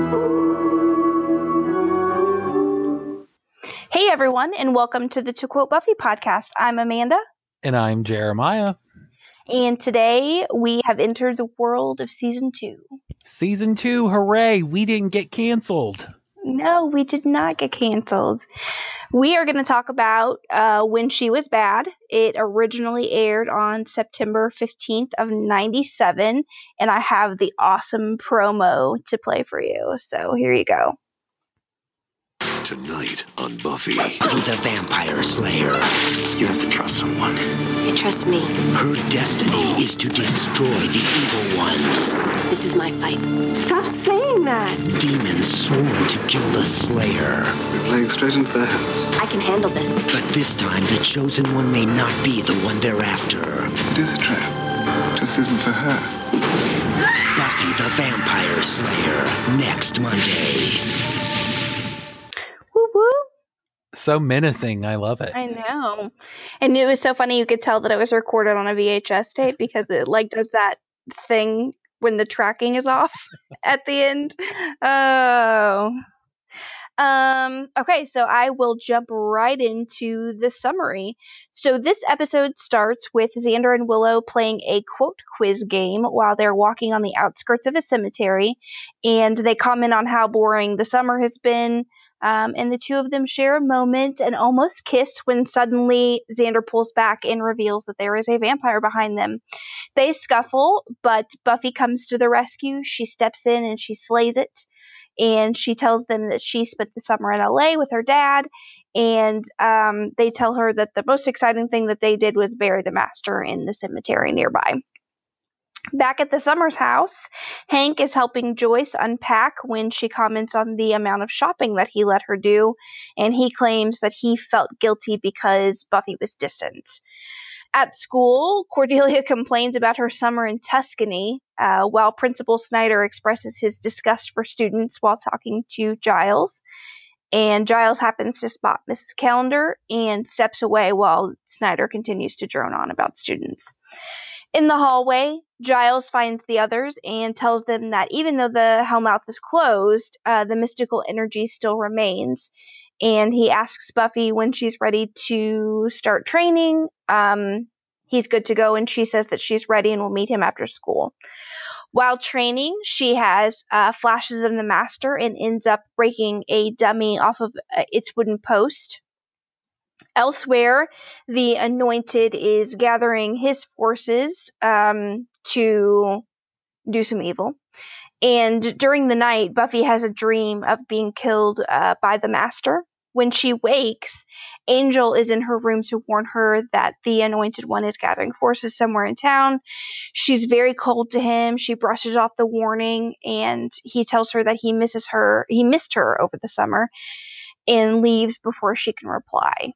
Hey everyone, and welcome to the To Quote Buffy podcast. I'm Amanda. And I'm Jeremiah. And today we have entered the world of Season 2. Season 2, hooray! We didn't get canceled. No, we did not get canceled. We are going to talk about When She Was Bad. It originally aired on September 15th of 97, and I have the awesome promo to play for you. So here you go. Tonight on Buffy. Buffy the Vampire Slayer. You have to trust someone. You trust me. Her destiny is to destroy the evil ones. This is my fight. Stop saying that. Demons sworn to kill the Slayer. We're playing straight into their hands. I can handle this. But this time, the chosen one may not be the one they're after. It is a trap. It just isn't for her. Buffy the Vampire Slayer. Next Monday. Woo woo. So menacing. I love it. I know. And it was so funny. You could tell that it was recorded on a VHS tape because it does that thing when the tracking is off at the end. Oh. Okay, so I will jump right into the summary. So this episode starts with Xander and Willow playing a quote quiz game while they're walking on the outskirts of a cemetery, and they comment on how boring the summer has been. And the two of them share a moment and almost kiss when suddenly Xander pulls back and reveals that there is a vampire behind them. They scuffle, but Buffy comes to the rescue. She steps in and she slays it. And she tells them that she spent the summer in LA with her dad. And they tell her that the most exciting thing that they did was bury the master in the cemetery nearby. Back at the Summers house, Hank is helping Joyce unpack when she comments on the amount of shopping that he let her do, and he claims that he felt guilty because Buffy was distant. At school, Cordelia complains about her summer in Tuscany, while Principal Snyder expresses his disgust for students while talking to Giles. And Giles happens to spot Mrs. Calendar and steps away while Snyder continues to drone on about students. In the hallway, Giles finds the others and tells them that even though the Hellmouth is closed, the mystical energy still remains. And he asks Buffy when she's ready to start training. He's good to go, and she says that she's ready and will meet him after school. While training, she has flashes of the Master and ends up breaking a dummy off of its wooden post. Elsewhere, the Anointed is gathering his forces to do some evil. And during the night, Buffy has a dream of being killed by the Master. When she wakes, Angel is in her room to warn her that the Anointed One is gathering forces somewhere in town. She's very cold to him. She brushes off the warning, and he tells her that he missed her over the summer, and leaves before she can reply.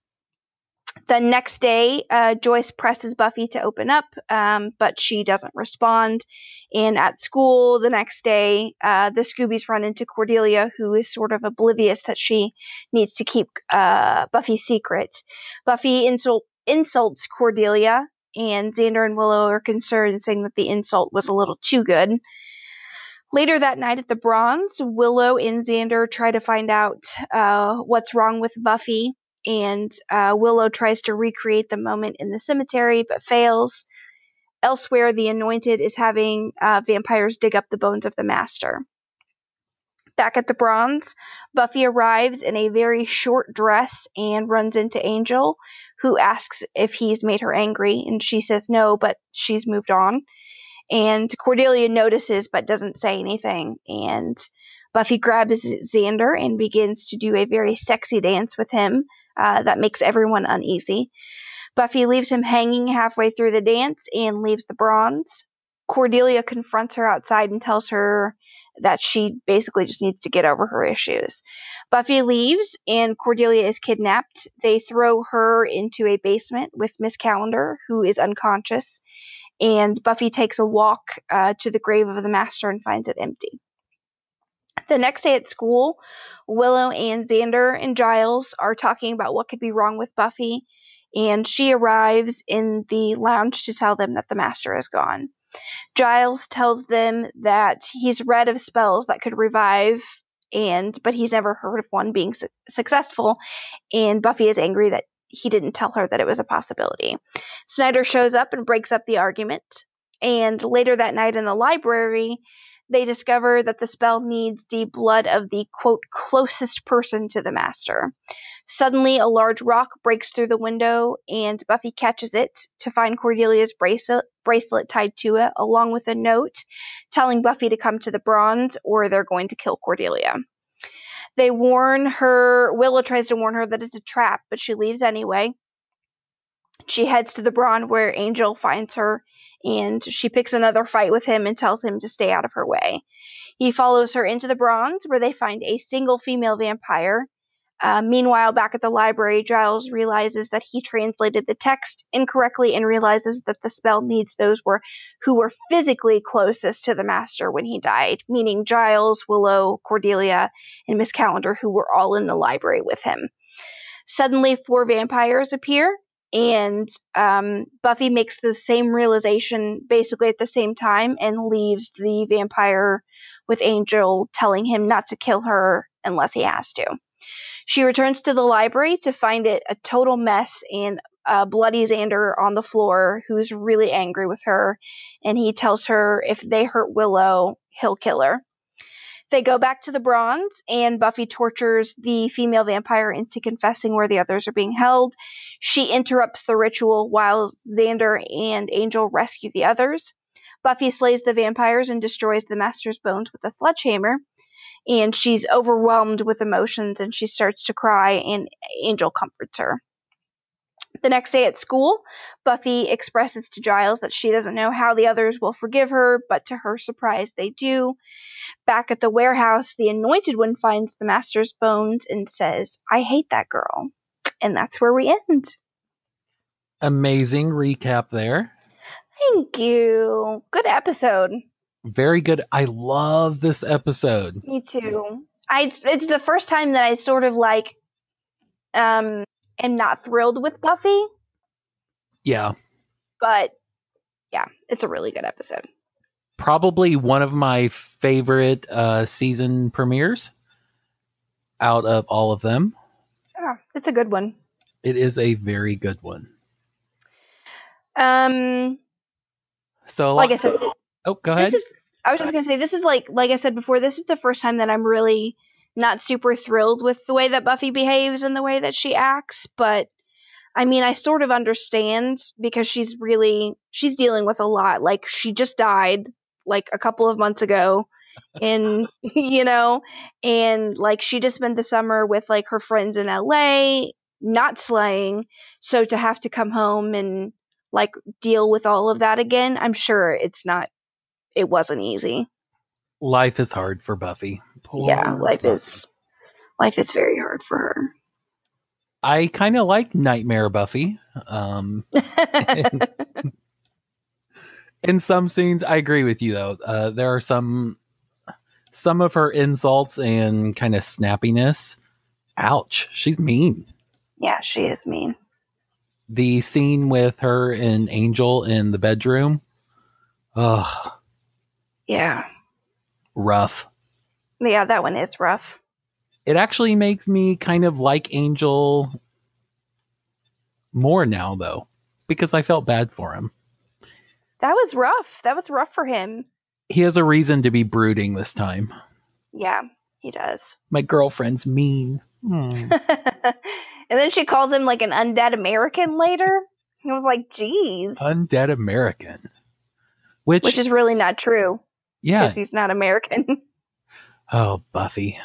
The next day, Joyce presses Buffy to open up, but she doesn't respond. And at school the next day, the Scoobies run into Cordelia, who is sort of oblivious that she needs to keep Buffy's secret. Buffy insults Cordelia, and Xander and Willow are concerned, saying that the insult was a little too good. Later that night at the Bronze, Willow and Xander try to find out what's wrong with Buffy. And Willow tries to recreate the moment in the cemetery, but fails. Elsewhere, the Anointed is having vampires dig up the bones of the Master. Back at the Bronze, Buffy arrives in a very short dress and runs into Angel, who asks if he's made her angry, and she says no, but she's moved on. And Cordelia notices but doesn't say anything, and Buffy grabs Xander and begins to do a very sexy dance with him. That makes everyone uneasy. Buffy leaves him hanging halfway through the dance and leaves the Bronze. Cordelia confronts her outside and tells her that she basically just needs to get over her issues. Buffy leaves and Cordelia is kidnapped. They throw her into a basement with Miss Calendar, who is unconscious, and Buffy takes a walk to the grave of the Master and finds it empty. The next day at school, Willow and Xander and Giles are talking about what could be wrong with Buffy, and she arrives in the lounge to tell them that the Master is gone. Giles tells them that he's read of spells that could revive, but he's never heard of one being successful, and Buffy is angry that he didn't tell her that it was a possibility. Snyder shows up and breaks up the argument, and later that night in the library, they discover that the spell needs the blood of the, quote, closest person to the Master. Suddenly, a large rock breaks through the window, and Buffy catches it to find Cordelia's bracelet tied to it, along with a note telling Buffy to come to the Bronze or they're going to kill Cordelia. They warn her, Willow tries to warn her that it's a trap, but she leaves anyway. She heads to the Bronze where Angel finds her, and she picks another fight with him and tells him to stay out of her way. He follows her into the Bronze, where they find a single female vampire. Meanwhile, back at the library, Giles realizes that he translated the text incorrectly and realizes that the spell needs those who were physically closest to the Master when he died, meaning Giles, Willow, Cordelia, and Miss Calendar, who were all in the library with him. Suddenly, 4 vampires appear, and Buffy makes the same realization basically at the same time and leaves the vampire with Angel, telling him not to kill her unless he has to. She returns to the library to find it a total mess and bloody Xander on the floor, who's really angry with her, and he tells her if they hurt Willow, he'll kill her. They go back to the Bronze, and Buffy tortures the female vampire into confessing where the others are being held. She interrupts the ritual while Xander and Angel rescue the others. Buffy slays the vampires and destroys the Master's bones with a sledgehammer, and she's overwhelmed with emotions, and she starts to cry, and Angel comforts her. The next day at school, Buffy expresses to Giles that she doesn't know how the others will forgive her, but to her surprise, they do. Back at the warehouse, the Anointed One finds the Master's bones and says, "I hate that girl." And that's where we end. Amazing recap there. Thank you. Good episode. Very good. I love this episode. Me too. It's the first time that I sort of am not thrilled with Buffy. Yeah. But yeah, it's a really good episode. Probably one of my favorite season premieres out of all of them. Yeah, it's a good one. It is a very good one. So like I said, go ahead. I was just gonna say, this is like I said before, this is the first time that I'm really not super thrilled with the way that Buffy behaves and the way that she acts, but I mean, I sort of understand because she's dealing with a lot. Like, she just died like a couple of months ago, and and like she just spent the summer with like her friends in LA, not slaying, so to have to come home and like deal with all of that again, I'm sure it wasn't easy. Life is hard for Buffy. Life is very hard for her. I kind of like Nightmare Buffy. In some scenes, I agree with you though. There are some of her insults and kind of snappiness. Ouch, she's mean. Yeah, she is mean. The scene with her and Angel in the bedroom. Ugh. Yeah. Rough. Yeah, that one is rough. It actually makes me kind of like Angel more now, though, because I felt bad for him. That was rough. That was rough for him. He has a reason to be brooding this time. Yeah, he does. My girlfriend's mean. And then she calls him like an undead American later. I was like, geez. Undead American. Which is really not true. Yeah. Because he's not American. Oh, Buffy.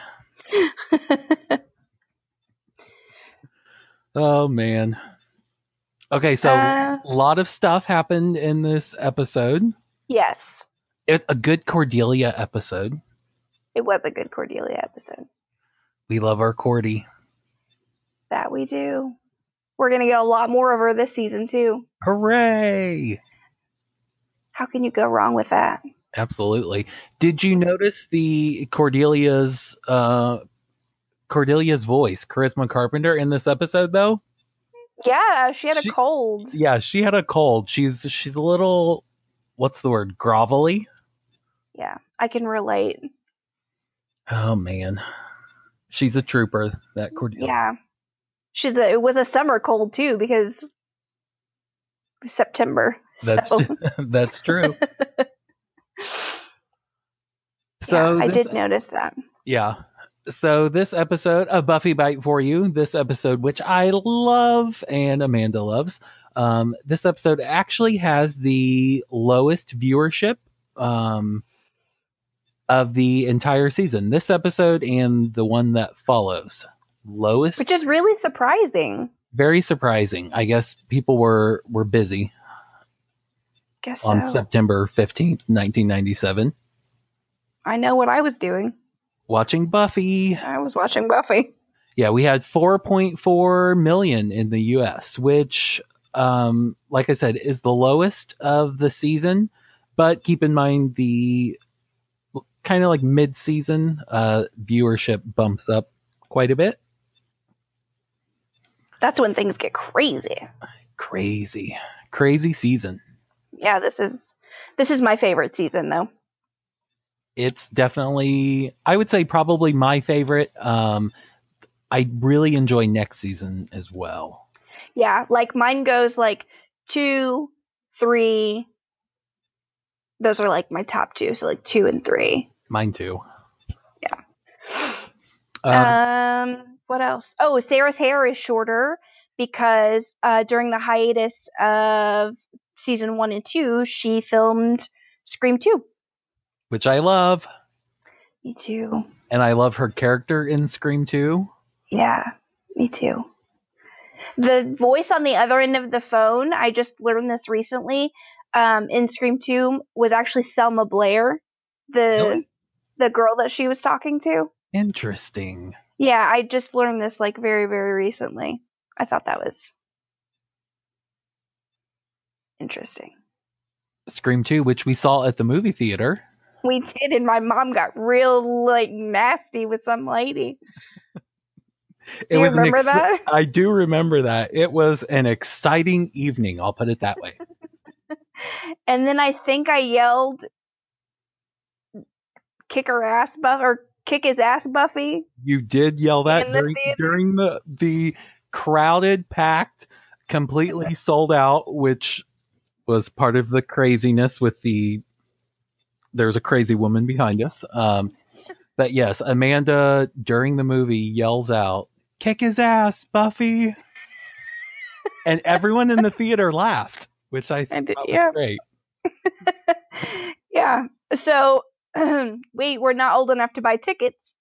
Oh, man. Okay, so a lot of stuff happened in this episode. Yes. A good Cordelia episode. It was a good Cordelia episode. We love our Cordy. That we do. We're going to get a lot more of her this season, too. Hooray! How can you go wrong with that? Absolutely. Did you notice the Cordelia's voice, Charisma Carpenter, in this episode, though? Yeah, she had a cold. Yeah, she had a cold. She's a little what's the word? Grovelly? Yeah, I can relate. Oh, man. She's a trooper, that Cordelia. Yeah. It was a summer cold too because it was September. That's So. that's true. So yeah, I did notice that. Yeah. So this episode of Buffy Bite for You, this episode, which I love and Amanda loves, this episode actually has the lowest viewership of the entire season. This episode and the one that follows. Lowest. Which is really surprising. Very surprising. I guess people were busy. Guess on so. September 15th, 1997. I know what I was doing. Watching Buffy. I was watching Buffy. Yeah, we had 4.4 million in the US, which, like I said, is the lowest of the season. But keep in mind the kind of like mid-season viewership bumps up quite a bit. That's when things get crazy. Crazy season. Yeah, this is my favorite season though. It's definitely, I would say, probably my favorite. I really enjoy next season as well. Yeah, like mine goes like 2, 3. Those are like my top 2, so like 2 and 3. Mine too. Yeah. What else? Oh, Sarah's hair is shorter because during the hiatus of season 1 and 2, she filmed Scream 2. Which I love. Me too. And I love her character in Scream 2. Yeah, me too. The voice on the other end of the phone, I just learned this recently, in Scream 2 was actually Selma Blair, the girl that she was talking to. Interesting. Yeah, I just learned this like very, very recently. I thought that was interesting. Scream 2, which we saw at the movie theater. We did, and my mom got real like nasty with some lady. Do you remember that? I do remember that. It was an exciting evening. I'll put it that way. And then I think I yelled, "Kick her ass, Buff," or "Kick his ass, Buffy." You did yell that during the crowded, packed, completely sold out, which was part of the craziness with there's a crazy woman behind us. But yes, Amanda during the movie yells out, "Kick his ass, Buffy." And everyone in the theater laughed, which I thought was great. Yeah. So we were not old enough to buy tickets.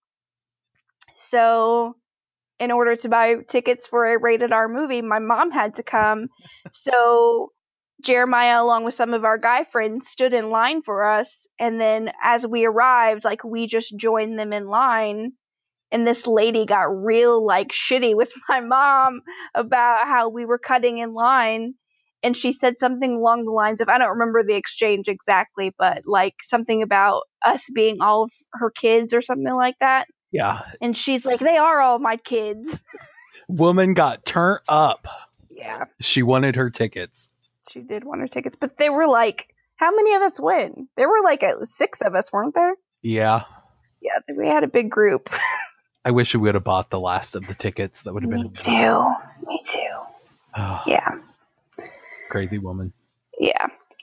So in order to buy tickets for a rated R movie, my mom had to come. So Jeremiah, along with some of our guy friends, stood in line for us. And then as we arrived, like we just joined them in line. And this lady got real like shitty with my mom about how we were cutting in line. And she said something along the lines of, I don't remember the exchange exactly, but like something about us being all of her kids or something like that. Yeah. And she's like, they are all my kids. Woman got turned up. Yeah. She wanted her tickets. She did want her tickets, but they were like, how many of us went? There were like 6 of us, weren't there? Yeah. Yeah, we had a big group. I wish we would have bought the last of the tickets. That would have been Me too. Oh, yeah. Crazy woman. Yeah.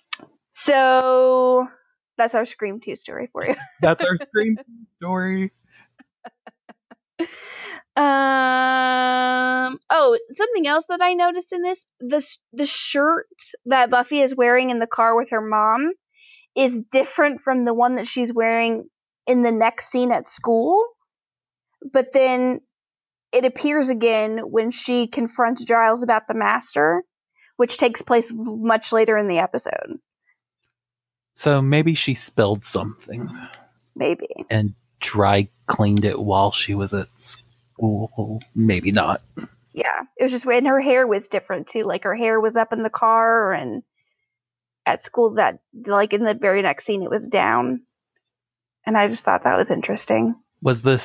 So that's our Scream 2 story for you. That's our Scream 2 story. Oh, something else that I noticed in this, the shirt that Buffy is wearing in the car with her mom is different from the one that she's wearing in the next scene at school. But then it appears again when she confronts Giles about the master, which takes place much later in the episode. So maybe she spilled something. Maybe. And dry cleaned it while she was at school. Maybe not. Yeah. It was just when her hair was different too. Like her hair was up in the car, and at school that like in the very next scene it was down. And I just thought that was interesting. Was the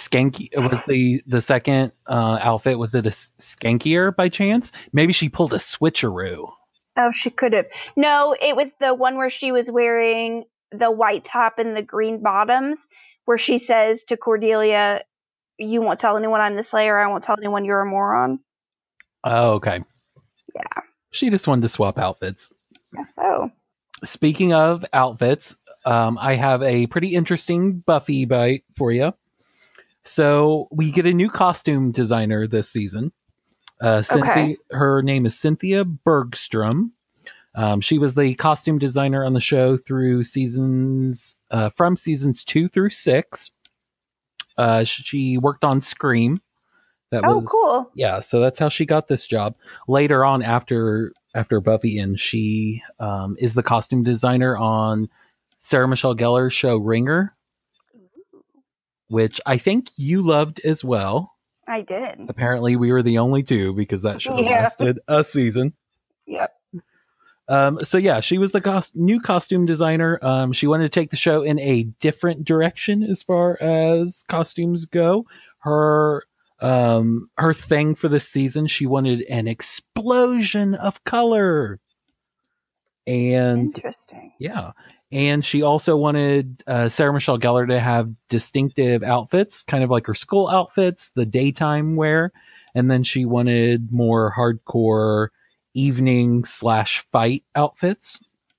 second outfit, was it a skankier by chance? Maybe she pulled a switcheroo. Oh, she could have. No, it was the one where she was wearing the white top and the green bottoms, where she says to Cordelia, "You won't tell anyone I'm the Slayer. I won't tell anyone you're a moron." Oh, okay. Yeah. She just wanted to swap outfits. So. Speaking of outfits, I have a pretty interesting Buffy bite for you. So we get a new costume designer this season. Cynthia, her name is Cynthia Bergstrom. She was the costume designer on the show through from seasons 2 through 6. She worked on Scream. Cool. Yeah, so that's how she got this job. Later on, after Buffy, and she is the costume designer on Sarah Michelle Gellar's show Ringer, which I think you loved as well. I did. Apparently, we were the only two because that show lasted a season. Yep. So yeah, she was the new costume designer. She wanted to take the show in a different direction as far as costumes go. Her thing for this season, she wanted an explosion of color. And interesting. Yeah. And she also wanted Sarah Michelle Gellar to have distinctive outfits, kind of like her school outfits, the daytime wear. And then she wanted more hardcore evening / fight outfits.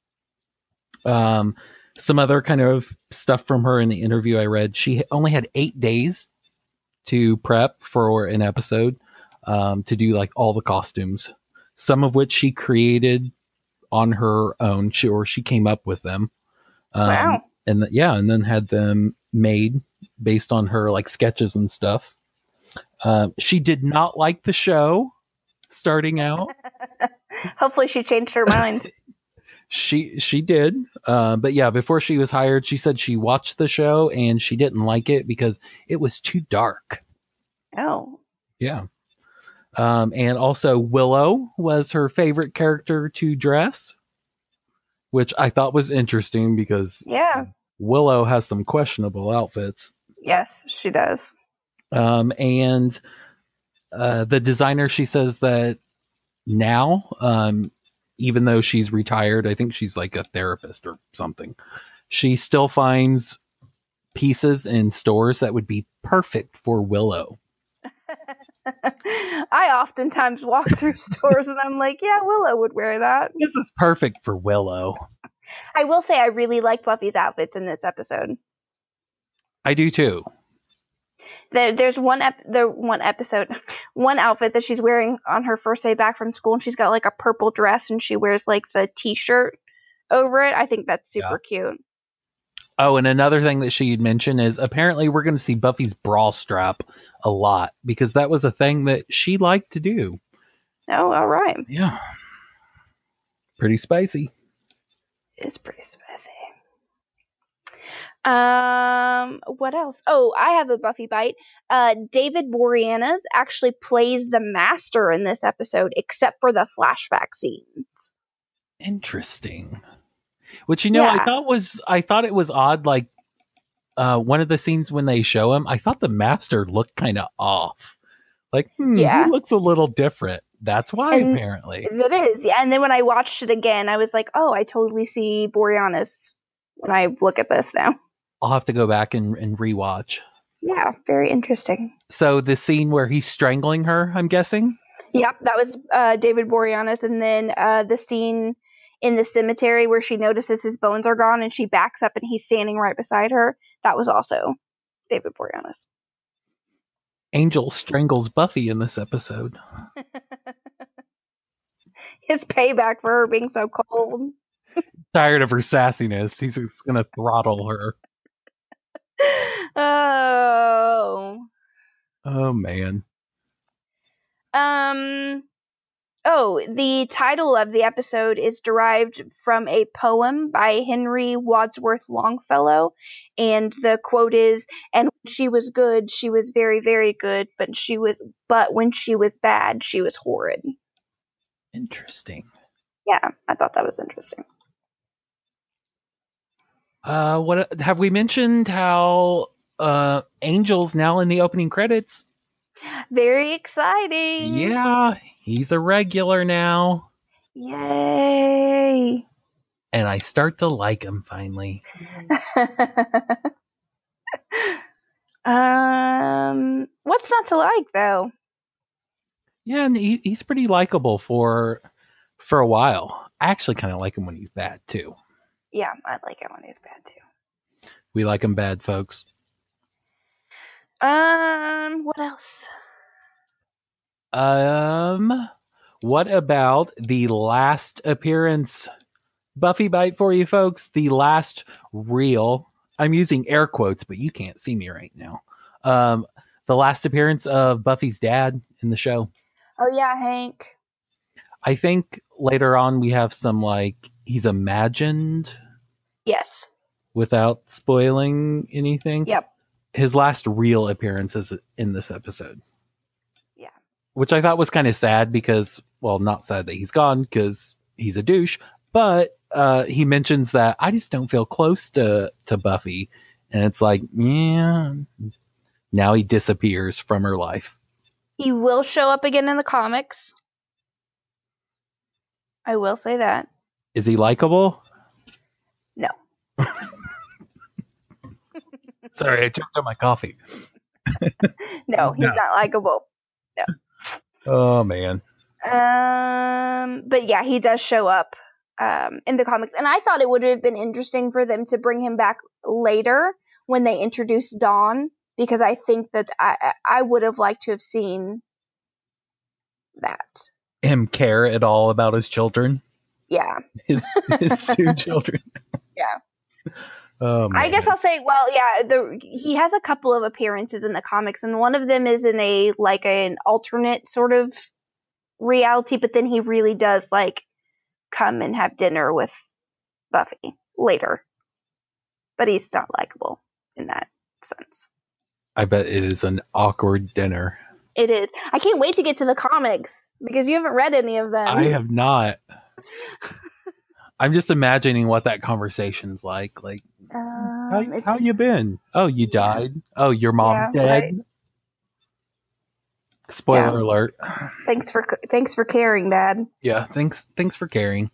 Some other kind of stuff from her in the interview I read. She only had 8 days to prep for an episode, to do like all the costumes, some of which she created on her own. She came up with them. Wow. And then had them made based on her like sketches and stuff. She did not like the show starting out. Hopefully she changed her mind. She did. But yeah, before she was hired, she said she watched the show and she didn't like it because it was too dark. Oh. Yeah. And also Willow was her favorite character to dress, which I thought was interesting because Willow has some questionable outfits. Yes, she does. And the designer, she says that now, even though she's retired, I think she's like a therapist or something, she still finds pieces in stores that would be perfect for Willow. I oftentimes walk through stores and I'm like, yeah, Willow would wear that. This is perfect for Willow. I will say I really like Buffy's outfits in this episode. I do too. There's one outfit that she's wearing on her first day back from school, and she's got like a purple dress and she wears like the t-shirt over it. I think that's super cute. Oh, and another thing that she'd mentioned is apparently we're going to see Buffy's bra strap a lot because that was a thing that she liked to do. Oh, all right. Yeah. Pretty spicy. It's pretty spicy. What else? Oh, I have a Buffy bite. David Boreanaz actually plays the Master in this episode, except for the flashback scenes. Interesting. Which, I thought it was odd. Like, one of the scenes when they show him, I thought the Master looked kind of off. Like, he looks a little different. That's why, apparently. It is, yeah. And then when I watched it again, I was like, oh, I totally see Boreanaz when I look at this now. I'll have to go back and rewatch. Yeah, very interesting. So the scene where he's strangling her, I'm guessing? Yep, that was David Boreanaz. And then the scene in the cemetery where she notices his bones are gone and she backs up and he's standing right beside her. That was also David Boreanaz. Angel strangles Buffy in this episode. His payback for her being so cold. Tired of her sassiness. He's just going to throttle her. Oh. Oh, man. The title of the episode is derived from a poem by Henry Wadsworth Longfellow, and the quote is, "And when she was good, she was very, very good, but when she was bad, she was horrid." Interesting. Yeah, I thought that was interesting. What have we mentioned? How Angel's now in the opening credits? Very exciting. Yeah, he's a regular now. Yay! And I start to like him finally. What's not to like though? Yeah, and he's pretty likable for a while. I actually kind of like him when he's bad too. Yeah, I like it when he's bad too. We like him bad, folks. What else? What about the last appearance? Buffy bite for you folks. The last real. I'm using air quotes, but you can't see me right now. The last appearance of Buffy's dad in the show. Oh yeah, Hank. I think later on we have some he's imagined. Yes. Without spoiling anything. Yep. His last real appearance is in this episode. Yeah. Which I thought was kind of sad because, well, not sad that he's gone because he's a douche, but he mentions that I just don't feel close to Buffy. And it's like, yeah, now he disappears from her life. He will show up again in the comics. I will say that. Is he likable? No. Sorry, I choked on my coffee. No, he's not likable. No. Oh, man. But yeah, he does show up in the comics. And I thought it would have been interesting for them to bring him back later when they introduced Dawn, because I think that I would have liked to have seen that. Him care at all about his children? Yeah. His two children. Yeah. Oh, man. I guess I'll say, well, yeah, he has a couple of appearances in the comics, and one of them is in an alternate sort of reality, but then he really does come and have dinner with Buffy later. But he's not likable in that sense. I bet it is an awkward dinner. It is. I can't wait to get to the comics because you haven't read any of them. I have not. I'm just imagining what that conversation's like. How you been? Oh, you died? Oh, your mom's dead? Right. Spoiler alert. Thanks for caring, Dad. Yeah, thanks for caring.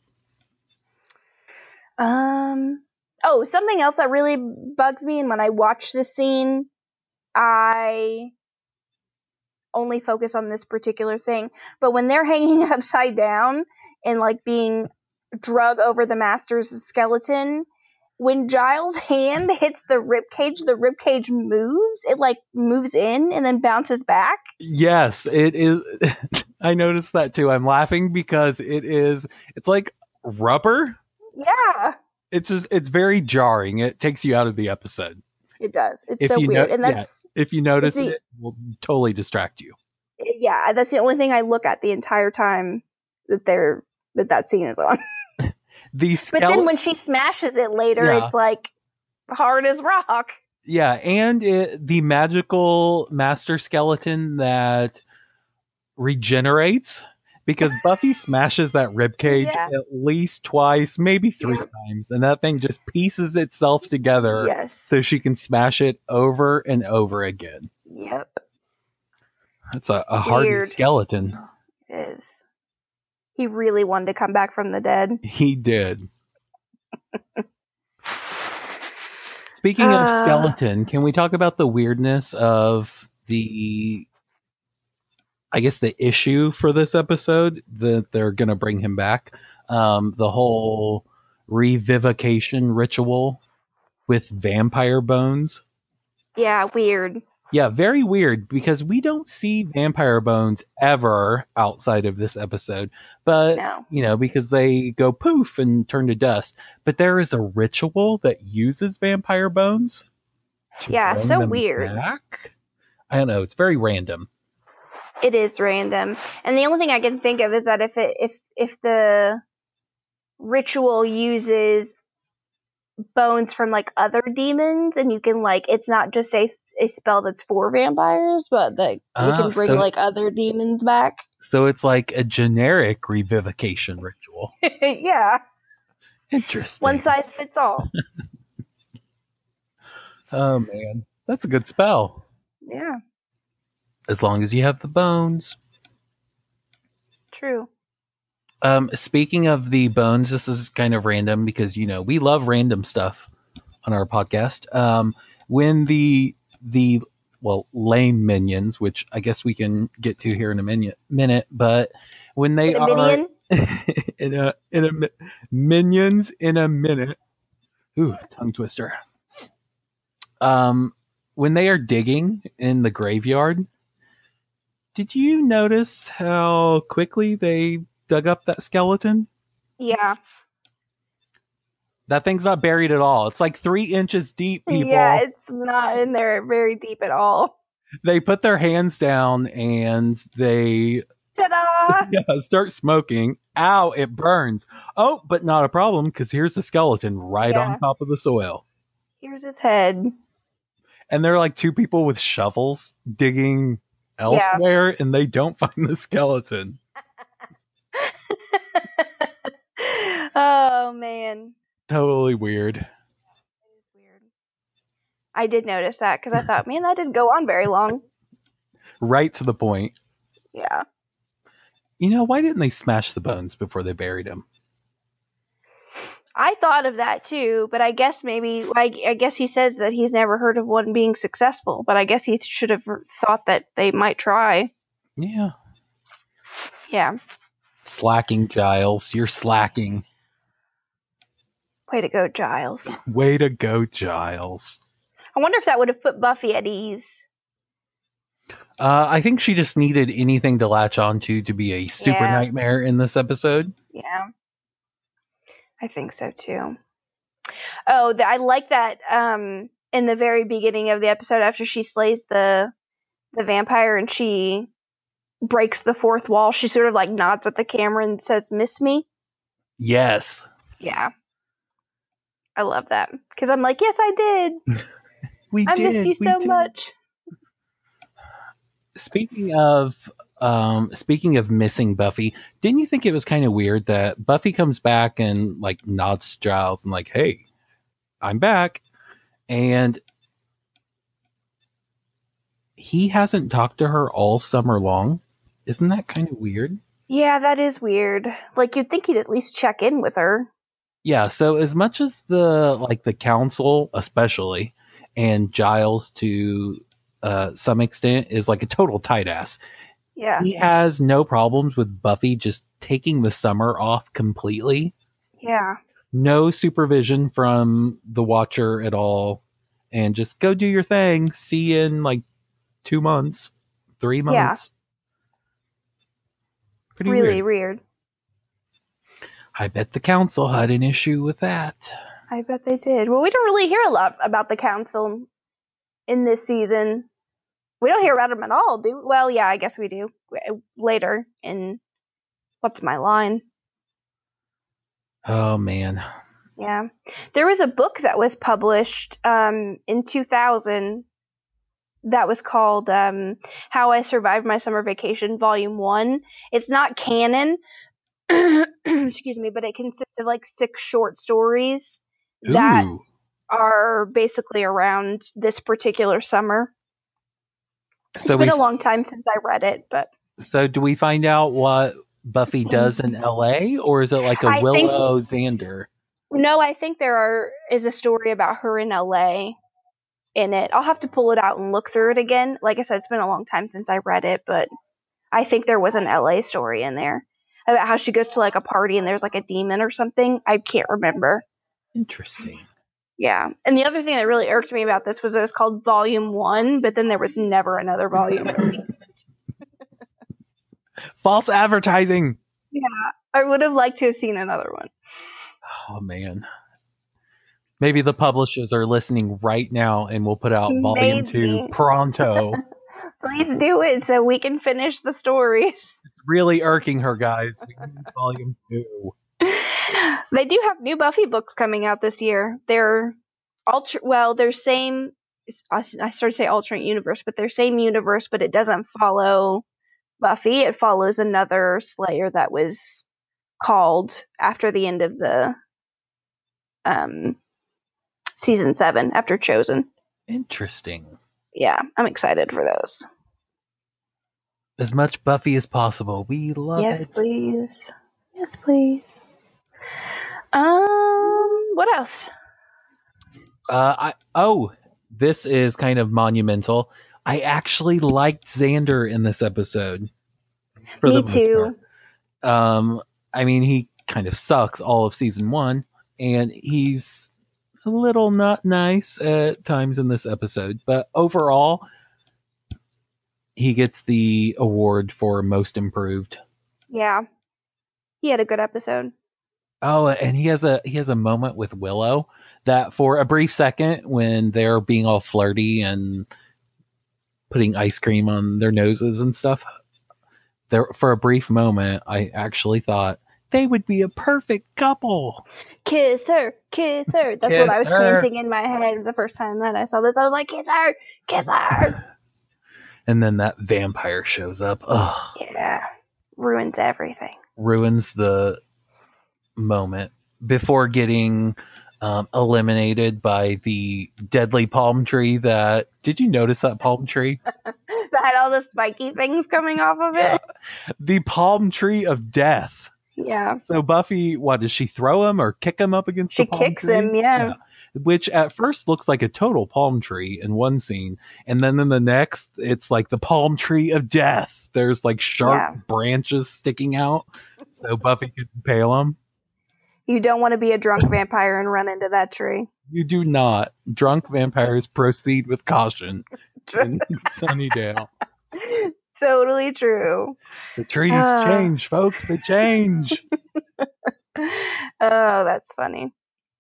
Oh, something else that really bugs me, and when I watch this scene, I only focus on this particular thing. But when they're hanging upside down and being drug over the Master's skeleton, when Giles' hand hits the ribcage moves. It moves in and then bounces back. Yes, it is. I noticed that too. I'm laughing because it's like rubber. Yeah. It's very jarring. It takes you out of the episode. It does. It's so weird. And that's if you notice it will totally distract you. Yeah, that's the only thing I look at the entire time that scene is on. But then when she smashes it later, it's hard as rock. Yeah, and the magical master skeleton that regenerates, because Buffy smashes that ribcage at least twice, maybe three times, and that thing just pieces itself together so she can smash it over and over again. Yep. That's a hardy skeleton. It is. He really wanted to come back from the dead. He did. Speaking of skeleton, can we talk about the weirdness of the issue for this episode that they're going to bring him back? The whole revivification ritual with vampire bones. Yeah, weird. Yeah, very weird, because we don't see vampire bones ever outside of this episode. But, because they go poof and turn to dust. But there is a ritual that uses vampire bones. Yeah, so weird. Back? I don't know. It's very random. It is random. And the only thing I can think of is that if the ritual uses bones from other demons, and you can it's not just a spell that's for vampires, but that you can bring other demons back. So it's like a generic revivification ritual. Yeah. Interesting. One size fits all. Oh man, that's a good spell. Yeah. As long as you have the bones. True. Speaking of the bones, this is kind of random because, we love random stuff on our podcast. When the lame minions, which I guess we can get to here in a minute, but when they are minion? minions in a minute. Ooh, tongue twister. When they are digging in the graveyard, did you notice how quickly they dug up that skeleton? Yeah. That thing's not buried at all. It's like 3 inches deep, people. Yeah, it's not in there very deep at all. They put their hands down and they Ta-da! start smoking. Ow, it burns. Oh, but not a problem because here's the skeleton right on top of the soil. Here's his head. And they're like 2 people with shovels digging elsewhere and they don't find the skeleton. Oh, man. Totally weird. It is weird. I did notice that because I thought, man, that didn't go on very long. Right to the point. Yeah. Why didn't they smash the bones before they buried him? I thought of that too, but I guess I guess he says that he's never heard of one being successful, but I guess he should have thought that they might try. Yeah. Yeah. Slacking, Giles. You're slacking. Way to go, Giles. Way to go, Giles. I wonder if that would have put Buffy at ease. I think she just needed anything to latch onto to be a super nightmare in this episode. Yeah. I think so too. Oh, I like that in the very beginning of the episode after she slays the vampire and she breaks the fourth wall, she sort of like nods at the camera and says, "Miss me?" Yes. Yeah. I love that. Because I'm like, yes, I did. I missed you so much. Speaking of missing Buffy, didn't you think it was kind of weird that Buffy comes back and like nods to Giles and like, "Hey, I'm back," and he hasn't talked to her all summer long? Isn't that kind of weird? Yeah, that is weird. Like, you'd think he'd at least check in with her. Yeah, so as much as the council especially and Giles to some extent is like a total tight ass. Yeah. He has no problems with Buffy just taking the summer off completely. Yeah. No supervision from the Watcher at all. And just go do your thing. See you in like 2 months, 3 months. Yeah. Pretty really weird. I bet the council had an issue with that. I bet they did. Well, we don't really hear a lot about the council in this season. We don't hear about them at all, do we? Well, yeah, I guess we do. Later in What's My Line? Oh, man. Yeah. There was a book that was published in 2000 that was called How I Survived My Summer Vacation, Volume 1. It's not canon, excuse me, but it consists of like 6 short stories that are basically around this particular summer. It's been a long time since I read it, but... So do we find out what Buffy does in LA, or is it like a Willow Xander? No, I think is a story about her in LA in it. I'll have to pull it out and look through it again. Like I said, it's been a long time since I read it, but I think there was an LA story in there about how she goes to like a party and there's like a demon or something. I can't remember. Interesting. Yeah. And the other thing that really irked me about this was it was called Volume 1, but then there was never another volume. False advertising. Yeah. I would have liked to have seen another one. Oh, man. Maybe the publishers are listening right now and we'll put out Volume 2 pronto. Please do it so we can finish the stories. Really irking her, guys. We need Volume 2. They do have new Buffy books coming out this year. They're they're same. I started to say alternate universe, but they're same universe, but it doesn't follow Buffy. It follows another Slayer that was called after the end of the season 7 after Chosen. Interesting. Yeah, I'm excited for those. As much Buffy as possible. We love it. Yes, please. Yes, please. What else? This is kind of monumental. I actually liked Xander in this episode. For Me the most too. part. I mean, he kind of sucks all of season 1, and he's a little not nice at times in this episode, but overall, he gets the award for most improved. Yeah. He had a good episode. Oh, and he has a moment with Willow that for a brief second when they're being all flirty and putting ice cream on their noses and stuff, there for a brief moment I actually thought they would be a perfect couple. Kiss her, kiss her. That's Kiss what I was her. chanting in my head the first time that I saw this. I was like, kiss her, kiss her. And then that vampire shows up. Ugh. Yeah. Ruins everything. Ruins the moment before getting eliminated by the deadly palm tree. Did you notice that palm tree? That had all the spiky things coming off of it. The palm tree of death. Yeah. So Buffy, what does she throw him or kick him up against the palm tree? She kicks him, yeah. Which at first looks like a total palm tree in one scene, and then in the next it's like the palm tree of death. There's like sharp branches sticking out so Buffy can impale him. You don't want to be a drunk vampire and run into that tree. You do not. Drunk vampires proceed with caution in Sunnydale. Totally true. The trees change, folks. They change. Oh, that's funny.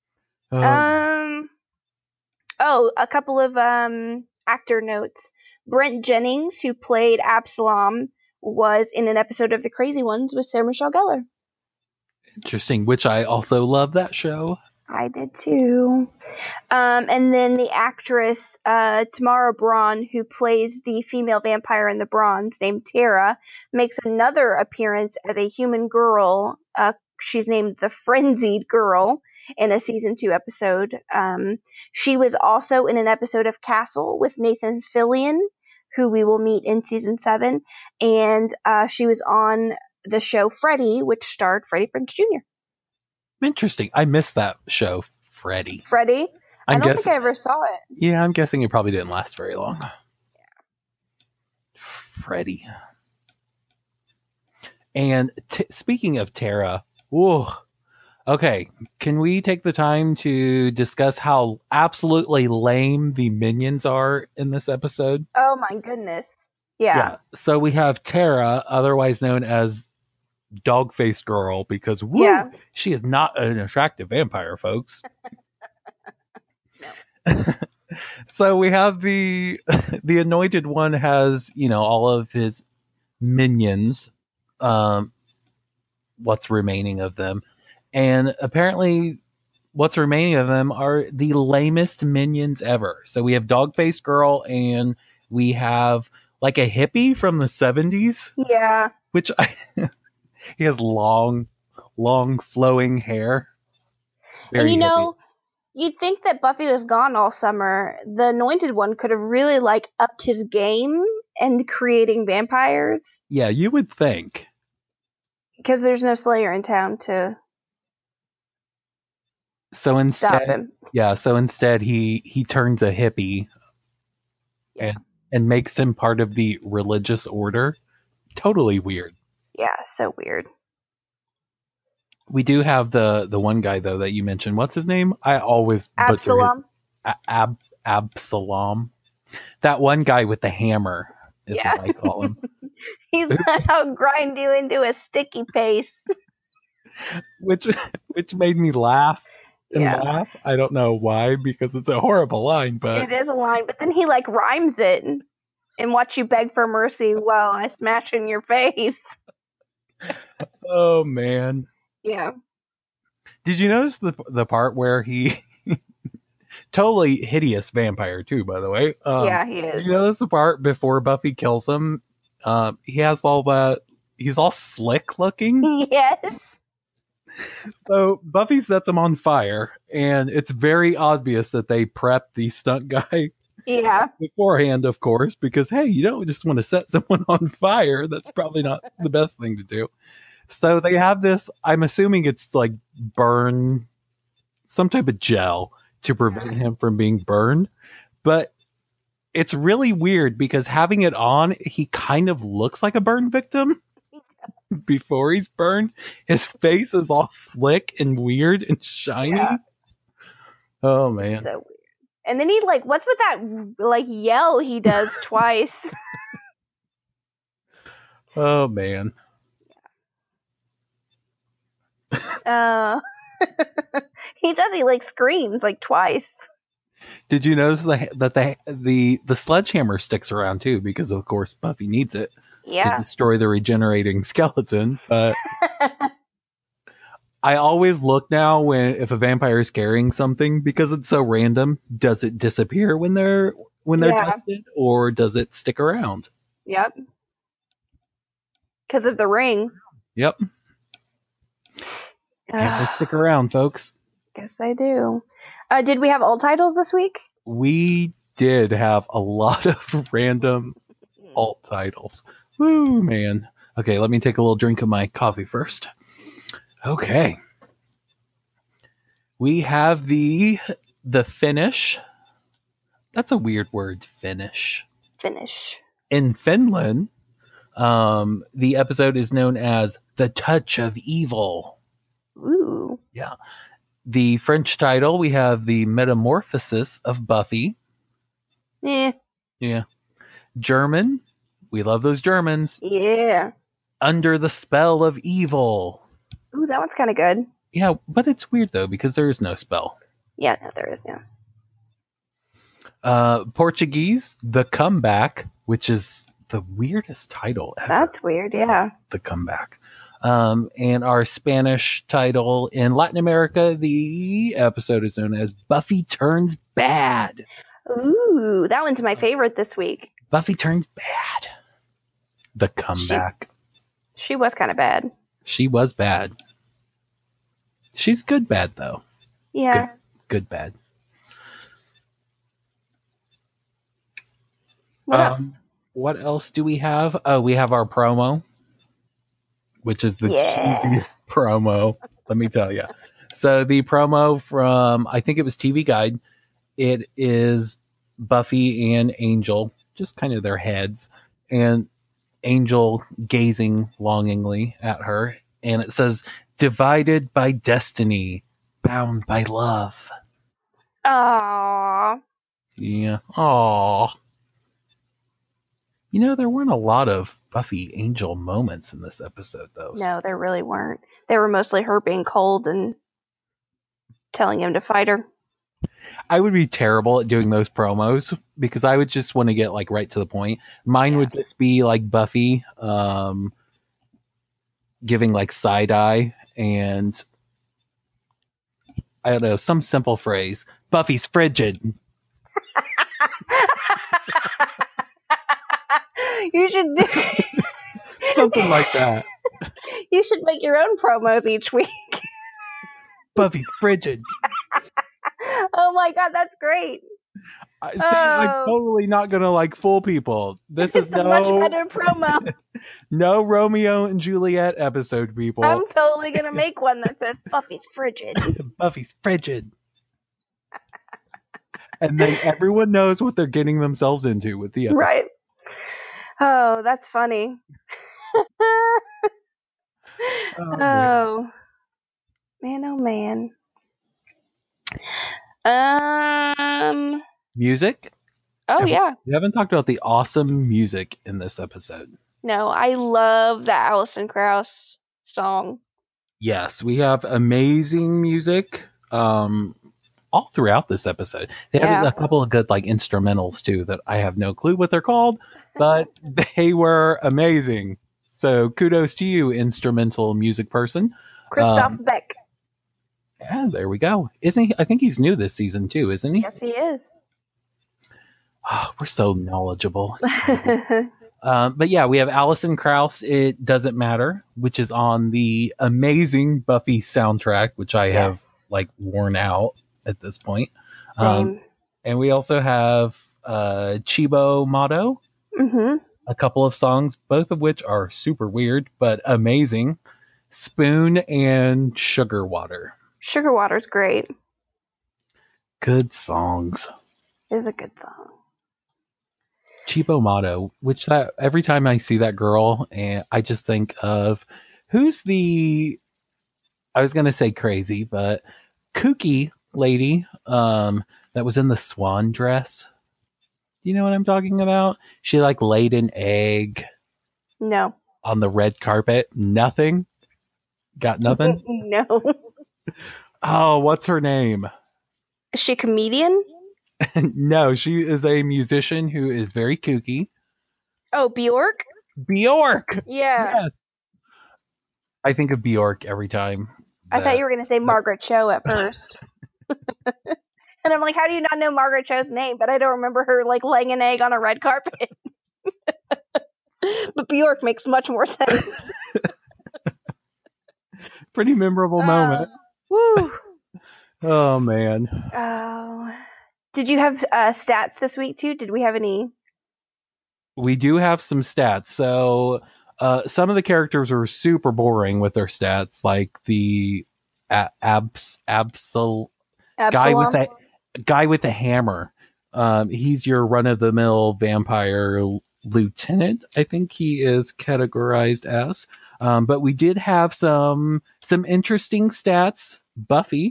A couple of actor notes. Brent Jennings, who played Absalom, was in an episode of The Crazy Ones with Sarah Michelle Gellar. Interesting, which I also love that show. I did too. And then the actress Tamara Braun, who plays the female vampire in The Bronze, named Tara, makes another appearance as a human girl. She's named the Frenzied Girl in a season 2 episode. She was also in an episode of Castle with Nathan Fillion, who we will meet in season 7, and she was on the show Freddy, which starred Freddie Prinze Jr. Interesting. I missed that show, Freddy. Freddy? I don't think I ever saw it. Yeah, I'm guessing it probably didn't last very long. Yeah. Freddy. And speaking of Tara, okay, can we take the time to discuss how absolutely lame the minions are in this episode? Oh my goodness. Yeah. So we have Tara, otherwise known as Dog-Faced Girl, because she is not an attractive vampire, folks. So we have the Anointed One has, all of his minions, what's remaining of them, and apparently what's remaining of them are the lamest minions ever. So we have Dog-Faced Girl, and we have like a hippie from the 70s. Yeah. Which he has long flowing hair. Very and hippie. You'd think that Buffy was gone all summer. The Anointed One could have really upped his game and creating vampires. Yeah, you would think. Because there's no Slayer in town to stop him. Yeah, so instead he turns a hippie and makes him part of the religious order. Totally weird. Yeah, so weird. We do have the one guy though that you mentioned. What's his name? I always Absalom. Absalom. That one guy with the hammer is what I call him. He's gonna grind you into a sticky paste. Which made me laugh and laugh. I don't know why, because it's a horrible line, but it is a line. But then he rhymes it and watch you beg for mercy while I smash in your face. Oh man. Yeah. Did you notice the part where he totally hideous vampire too, by the way? Yeah, he is. Did you notice the part before Buffy kills him? He has all that. He's all slick looking. Yes. So Buffy sets him on fire, and it's very obvious that they prepped the stunt guy. Yeah. Beforehand, of course, because hey, you don't just want to set someone on fire. That's probably not the best thing to do. So they have this, I'm assuming it's like burn, some type of gel to prevent him from being burned. But it's really weird because having it on, he kind of looks like a burn victim before he's burned. His face is all slick and weird and shiny. Yeah. Oh, man. So weird. And then he like, what's with that like yell he does twice? Oh, man. He does. He like screams like twice. Did you notice that the sledgehammer sticks around too? Because of course Buffy needs it to destroy the regenerating skeleton. But I always look now if a vampire is carrying something because it's so random. Does it disappear when they're tested, or does it stick around? Yep. Because of the ring. Yep. And they stick around, folks. Guess they do. Did we have alt titles this week? We did have a lot of random alt titles. Woo, man. Okay, let me take a little drink of my coffee first. Okay. We have the Finnish. That's a weird word, Finnish. Finnish. In Finland, the episode is known as The Touch of Evil. Ooh. Yeah. The French title, we have The Metamorphosis of Buffy. Yeah. German, we love those Germans. Yeah. Under the Spell of Evil. Ooh, that one's kind of good. Yeah, but it's weird though because there is no spell. Yeah, no, there is no. Portuguese, The Comeback, which is the weirdest title ever. That's weird, yeah. The Comeback. And our Spanish title in Latin America, the episode is known as Buffy Turns Bad. Ooh, that one's my favorite this week. Buffy Turns Bad. The Comeback. She was kind of bad. She was bad. She's good bad, though. Yeah. Good bad. What else do we have? Oh, we have our promo, which is the cheesiest promo, let me tell you. So the promo from, I think it was TV Guide, it is Buffy and Angel, just kind of their heads, and Angel gazing longingly at her, and it says, divided by destiny, bound by love. Aww. Yeah. Aww. You know, there weren't a lot of Buffy Angel moments in this episode, though. No, there really weren't. They were mostly her being cold and telling him to fight her. I would be terrible at doing those promos because I would just want to get like right to the point. Mine would just be like Buffy giving like side eye and I don't know, some simple phrase. Buffy's frigid. You should do something like that. You should make your own promos each week. Buffy's frigid. Oh my god, that's great. I'm totally not gonna like fool people. This is a much better promo. No Romeo and Juliet episode, people. I'm totally gonna make one that says Buffy's frigid. Buffy's frigid. And then everyone knows what they're getting themselves into with the episode. Right. Oh, that's funny. Oh man. Music? Oh, yeah. We haven't talked about the awesome music in this episode. No, I love that Alison Krauss song. Yes, we have amazing music all throughout this episode. They have a couple of good like instrumentals too that I have no clue what they're called, but they were amazing. So kudos to you, instrumental music person. Christoph Beck. Yeah, there we go. Isn't he? I think he's new this season too, isn't he? Yes, he is. Oh, we're so knowledgeable. But yeah, we have Alison Krauss, It Doesn't Matter, which is on the amazing Buffy soundtrack, which I have like worn out at this point. And we also have Chibo Motto, a couple of songs, both of which are super weird, but amazing. Spoon and Sugar Water. Sugar Water's great. Good songs. It is a good song. Cheapo Motto, which that every time I see that girl, and I just think of who's the, I was gonna say crazy, but kooky lady that was in the swan dress. You know what I'm talking about? She like laid an egg No. on the red carpet. Nothing. Got nothing. No. Oh, what's her name? Is she a comedian? No, she is a musician who is very kooky. Oh, Bjork? Bjork. Yeah. Yes. I think of Bjork every time. I thought you were going to say Margaret Cho at first. And I'm like, how do you not know Margaret Cho's name? But I don't remember her like laying an egg on a red carpet. But Bjork makes much more sense. Pretty memorable moment. Woo. Oh, man. Oh. Did you have stats this week too? Did we have any? We do have some stats. So some of the characters are super boring with their stats, like the Absol guy with the hammer. He's your run-of-the-mill vampire lieutenant, I think he is categorized as. But we did have some interesting stats. Buffy,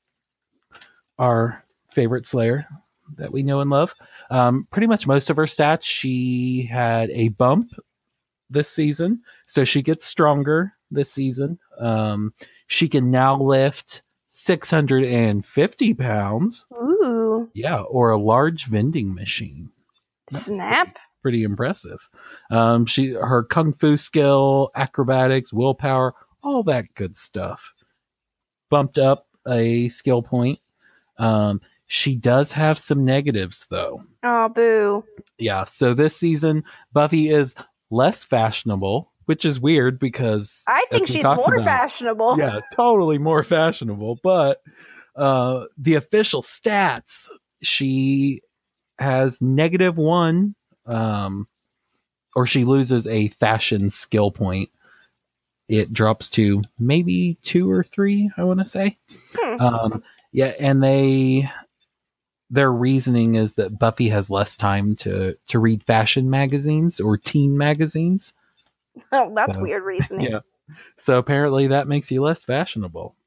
our favorite Slayer that we know and love, pretty much most of her stats, she had a bump this season, so she gets stronger this season. She can now lift 650 pounds. Ooh. Yeah, or a large vending machine. That's Snap. pretty impressive. Her kung fu skill, acrobatics, willpower, all that good stuff bumped up a skill point. She does have some negatives though. Oh, boo. Yeah, so this season Buffy is less fashionable, which is weird because I think she's more fashionable. Yeah, totally more fashionable, but the official stats, she has -1, or she loses a fashion skill point. It drops to maybe 2 or 3, I want to say. Yeah, and their reasoning is that Buffy has less time to read fashion magazines or teen magazines. Oh, that's weird reasoning. Yeah. So apparently that makes you less fashionable.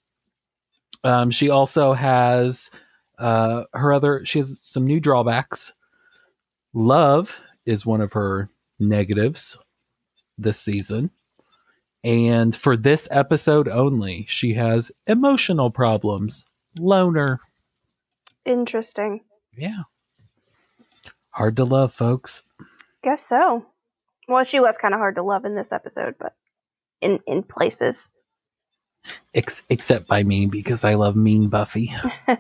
She also has she has some new drawbacks. Love is one of her negatives this season. And for this episode only, she has emotional problems. Loner. Interesting. Yeah. Hard to love, folks. Guess so. Well, she was kind of hard to love in this episode, but in places. Except by me, because I love mean Buffy.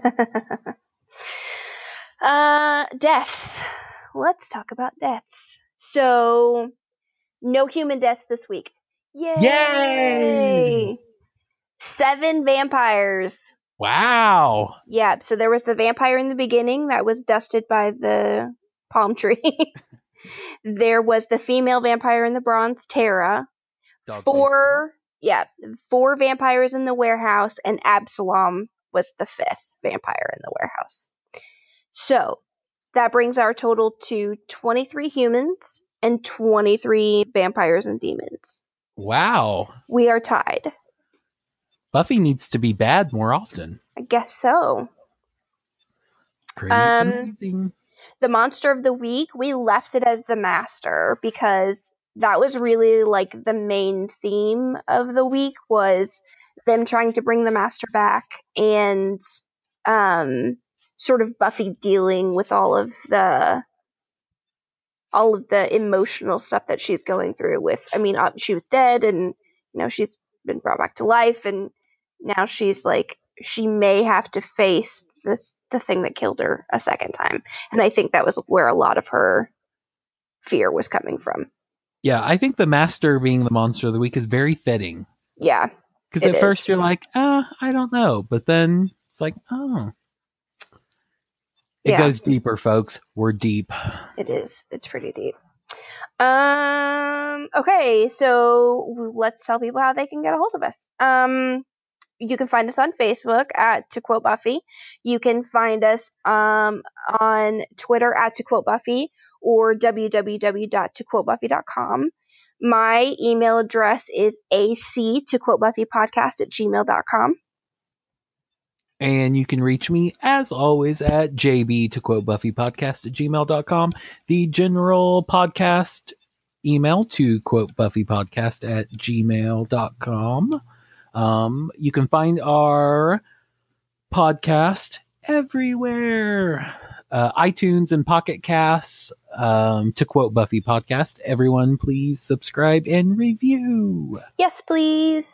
Deaths. Let's talk about deaths. So, no human deaths this week. Yay! Yay! 7 vampires. Wow. Yeah, so there was the vampire in the beginning that was dusted by the palm tree. There was the female vampire in the bronze, Tara. 4 vampires in the warehouse, and Absalom was the 5th vampire in the warehouse. So, that brings our total to 23 humans and 23 vampires and demons. Wow. We are tied. Buffy needs to be bad more often. I guess so. Pretty amazing. The monster of the week, we left it as the Master because that was really like the main theme of the week, was them trying to bring the Master back and sort of Buffy dealing with all of the emotional stuff that she's going through with. I mean, she was dead, and she's been brought back to life, and now she's like, she may have to face the thing that killed her a second time. And I think that was where a lot of her fear was coming from. Yeah, I think the Master being the monster of the week is very fitting. Yeah. Because at first you're like, I don't know. But then it's like, oh. It goes deeper, folks. We're deep. It is. It's pretty deep. Okay, so let's tell people how they can get a hold of us. You can find us on Facebook at To Quote Buffy. You can find us on Twitter at To Quote Buffy or www.toquotebuffy.com. My email address is ac@gmail.com. And you can reach me, as always, at jb@gmail.com. The general podcast email to quotebuffypodcast@gmail.com. You can find our podcast everywhere. iTunes and Pocket Casts, To Quote Buffy Podcast. Everyone, please subscribe and review. Yes, please.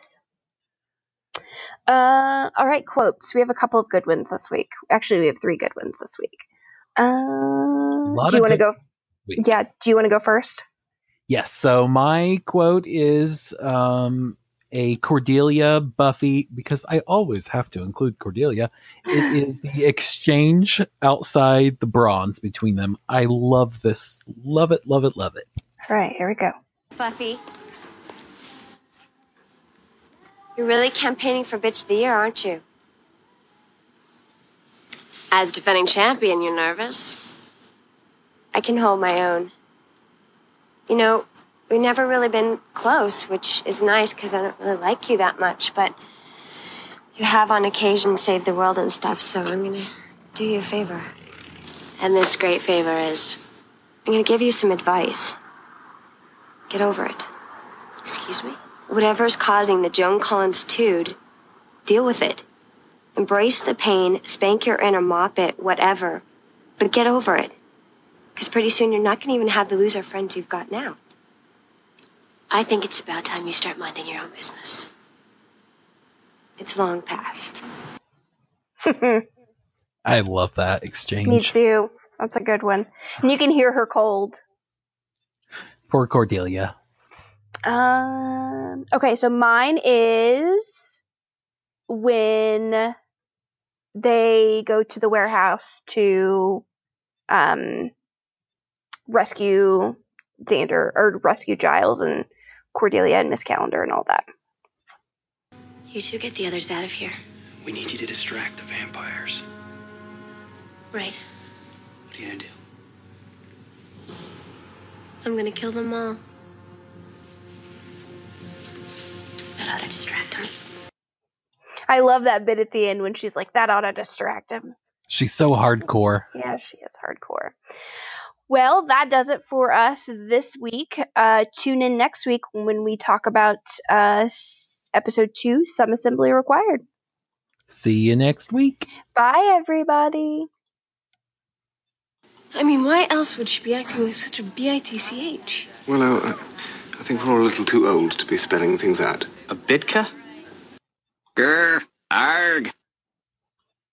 All right, quotes. We have a couple of good ones this week. Actually, we have 3 good ones this week. Do you want to go? Week. Yeah. Do you want to go first? Yes. So my quote is a Cordelia Buffy, because I always have to include Cordelia. It is the exchange outside the bronze between them. I love this. Love it, love it, love it. All right, here we go. Buffy, you're really campaigning for Bitch of the Year, aren't you? As defending champion, you're nervous? I can hold my own. You know, we've never really been close, which is nice because I don't really like you that much, but you have on occasion saved the world and stuff, so I'm gonna do you a favor. And this great favor is? I'm gonna give you some advice. Get over it. Excuse me? Whatever's causing the Joan Collins tude, deal with it. Embrace the pain, spank your inner, mop it, whatever. But get over it. Because pretty soon you're not going to even have the loser friends you've got now. I think it's about time you start minding your own business. It's long past. I love that exchange. Me too. That's a good one. And you can hear her cold. Poor Cordelia. Okay, so mine is when they go to the warehouse to rescue Xander, or rescue Giles and Cordelia and Miss Calendar and all that. You two get the others out of here. We need you to distract the vampires. Right. What are you gonna do? I'm gonna kill them all. That ought to distract him. I love that bit at the end when she's like, that ought to distract him. She's so hardcore. Yeah, she is hardcore. Well, that does it for us this week. Tune in next week when we talk about episode 2, Some Assembly Required. See you next week. Bye, everybody. I mean, why else would she be acting with such a bitch? Well, I think we're all a little too old to be spelling things out. A bitka?